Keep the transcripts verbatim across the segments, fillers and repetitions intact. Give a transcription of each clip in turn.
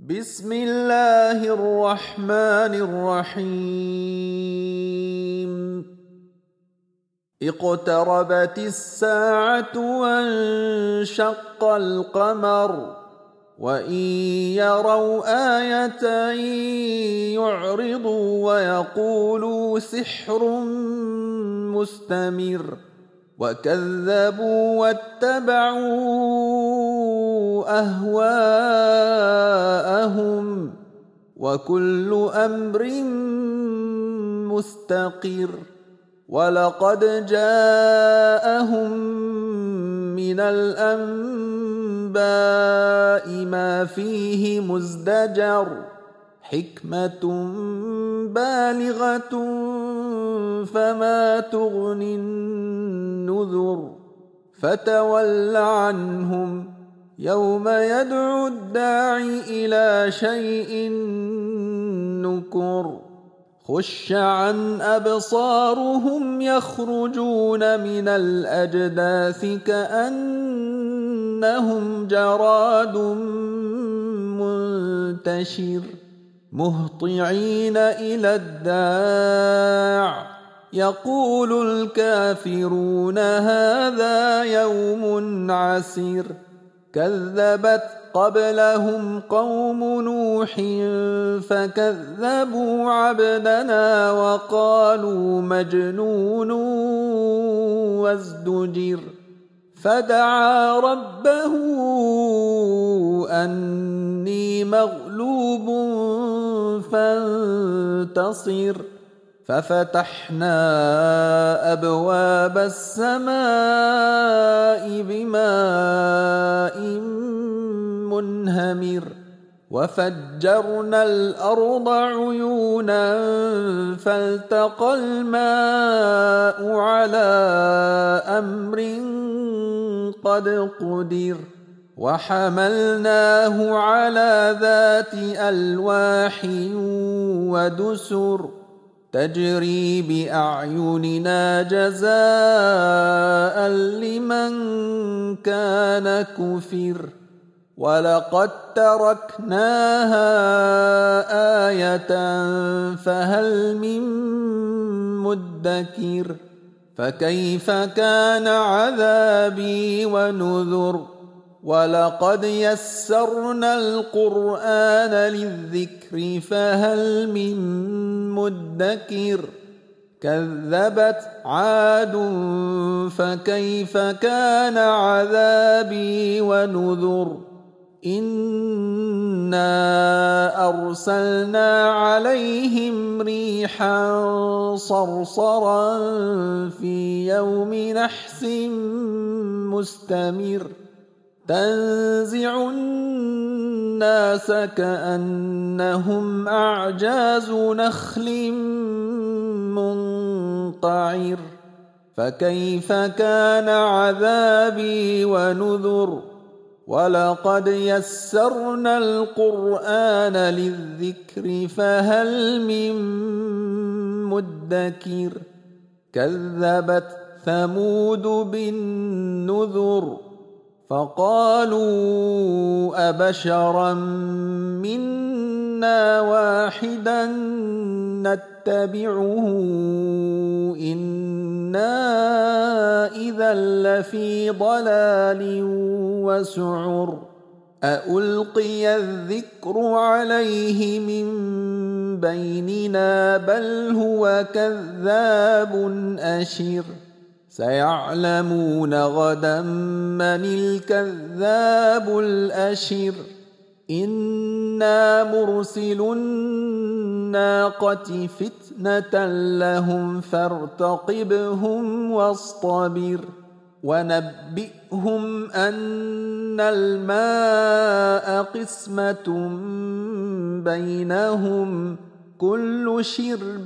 بسم الله الرحمن الرحيم اقتربت الساعة وانشق القمر وإن يروا آية يعرضوا ويقولوا سحر مستمر وكذبوا واتبعوا أهواءهم وكل أمر مستقر ولقد جاءهم من الأنباء ما فيه مزدجر حكمة بالغة فما تغني النذر فتول عنهم يوم يدعو الداعي إلى شيء نكر خش عن أبصارهم يخرجون من الأجداث كأنهم جراد منتشر مهطعين إلى الداع يقول الكافرون هذا يوم عسير كذبت قبلهم قوم نوح فكذبوا عبدنا وقالوا مجنون وازدجر فدعا ربه أني مغلوب فانتصر ففتحنا أبواب السماء بماء منهمر وفجرنا الأرض عيونا فالتقى الماء على أمر قد قدر وحملناه على ذات ألواح ودسر تجري بأعيننا جزاء لمن كان كفر ولقد تركناها آية فهل من مدكر فكيف كان عذابي ونذر ولقد يسرنا القرآن للذكر فهل من مدكر كذبت عاد فكيف كان عذابي ونذر إنا أرسلنا عليهم ريحا صرصرا في يوم نحس مستمر تنزع الناس كأنهم أعجاز نخل منقعر فكيف كان عذابي ونذر ولقد يسرنا القرآن للذكر فهل من مدكر كذبت ثمود بالنذر فقالوا أبشرا منا واحدا نتبعه إنا إذا لفي ضلال وسعر أألقي الذكر عليه من بيننا بل هو كذاب أشر سيعلمون غدا من الكذاب الأشر إنا مرسل الناقة فتنة لهم فارتقبهم واصطبر ونبئهم أن الماء قسمة بينهم كل شرب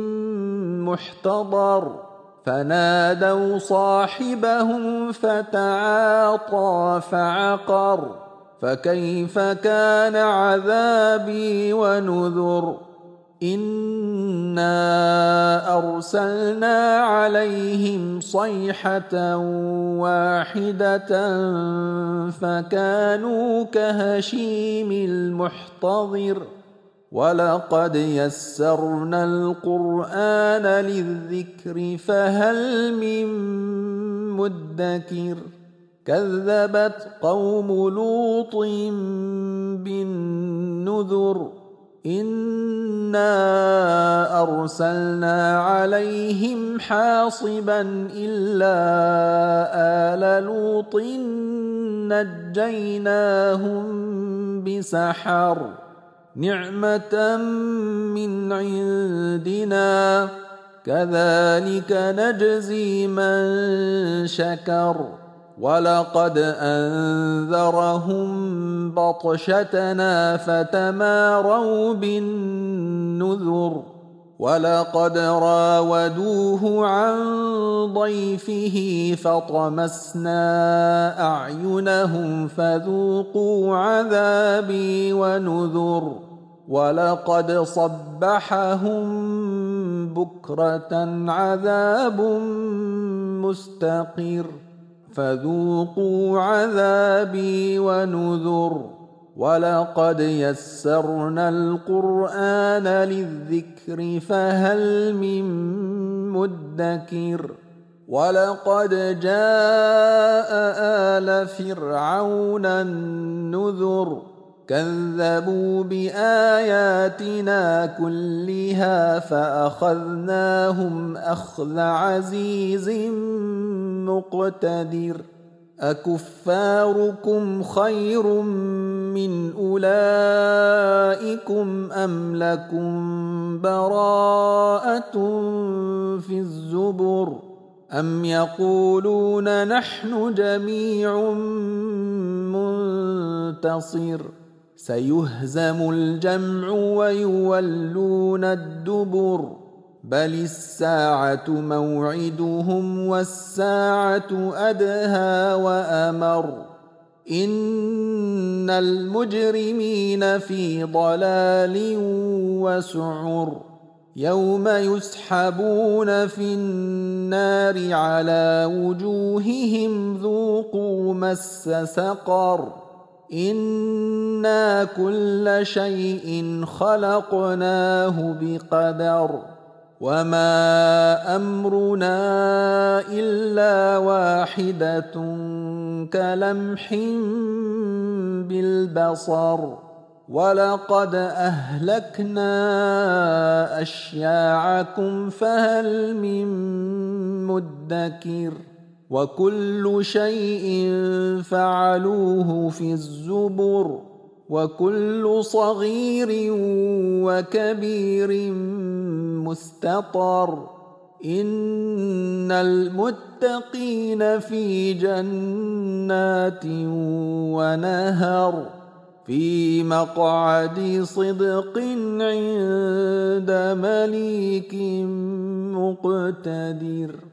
محتضر فنادوا صاحبهم فتعاطى فعقر فكيف كان عذابي ونذر إنا أرسلنا عليهم صيحة واحدة فكانوا كهشيم المحتضر ولقد يسرنا القرآن للذكر فهل من مدكر كذبت قوم لوط بالنذر إنا أرسلنا عليهم حاصبا إلا آل لوط نجيناهم بسحر نعمة من عندنا كذلك نجزي من شكر ولقد أنذرهم بطشتنا فتماروا بالنذر ولقد راودوه عن ضيفه فطمسنا أعينهم فذوقوا عذابي ونذر ولقد صبحهم بكرة عذاب مستقر فذوقوا عذابي ونذر ولقد يسرنا القرآن للذكر فهل من مدكر ولقد جاء آل فرعون النذر كذبوا بآياتنا كلها فأخذناهم أخذ عزيز مقتدر أكفاركم خير من أولئكم أم لكم براءة في الزبر أم يقولون نحن جميع منتصر سيهزم الجمع ويولون الدبر بل الساعة موعدهم والساعة أدهى وأمر إن المجرمين في ضلال وسعر يوم يسحبون في النار على وجوههم ذوقوا مس سقر إنا كل شيء خلقناه بقدر وما أمرنا إلا واحدة كلمح بالبصر ولقد أهلكنا أشياعكم فهل من مدكر وكل شيء فعلوه في الزبر وكل صغير وكبير مستطر إن المتقين في جنات ونهر في مقعد صدق عند مليك مقتدر.